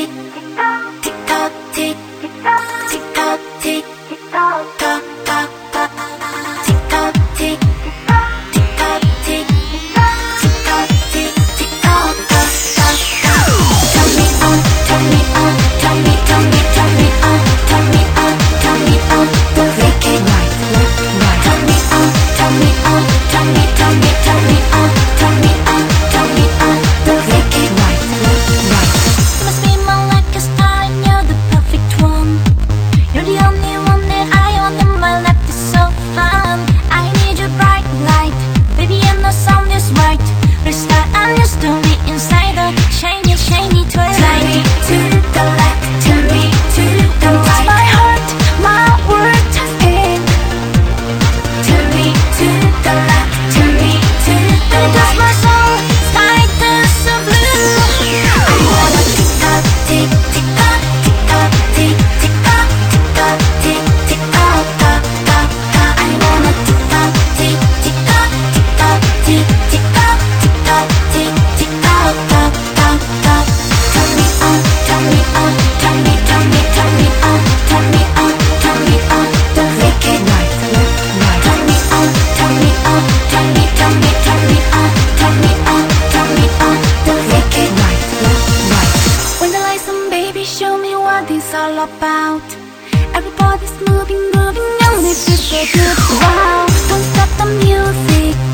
tick, tick tock, tick, tick tock, tick, tock, tock, tock, tock, tick tock, tick, tick tock, tick, tick tock, tick, tick tock, tock, tock, tock. Turn me on, turn me on, turn me, turn me, turn me on, turn me on, turn me on, the wicked right, left, right. Turn me on, turn me on, turn me, turn me, turn me on, turn me on, turn me on, the wicked right, left, right. You must be more like a star and you're the perfect one. You're the only one that I want in my life is so fun. I need your bright light, baby, and the sound is right. Let's start a new story inside the shiny, shiny twilight. Turn me to the left, turn me to the right. My heart, my world in. Turn me to the left, turn me to the right. Does my soul sky turn so blue? I wanna tick tock, tick, tick tock, tick tock, tick, tick tock, tick tock, tick, tick tock, tock, tock, tock. I wanna tick tock, tick, tick tock, tick tock, tick, tick tock, tick tock, tick, tick tock, tock, tock, tock. Turn me on, turn me on, turn me, turn me, turn me on, turn me on, turn me on, the wicked right, left, right. Turn me on, turn me on, turn me, turn me, turn me on, turn me on, turn me on, the wicked right, left, right. When the lights on, baby, show me what it's all about. Everybody's moving, moving on, this is so good. Wow, don't stop the music.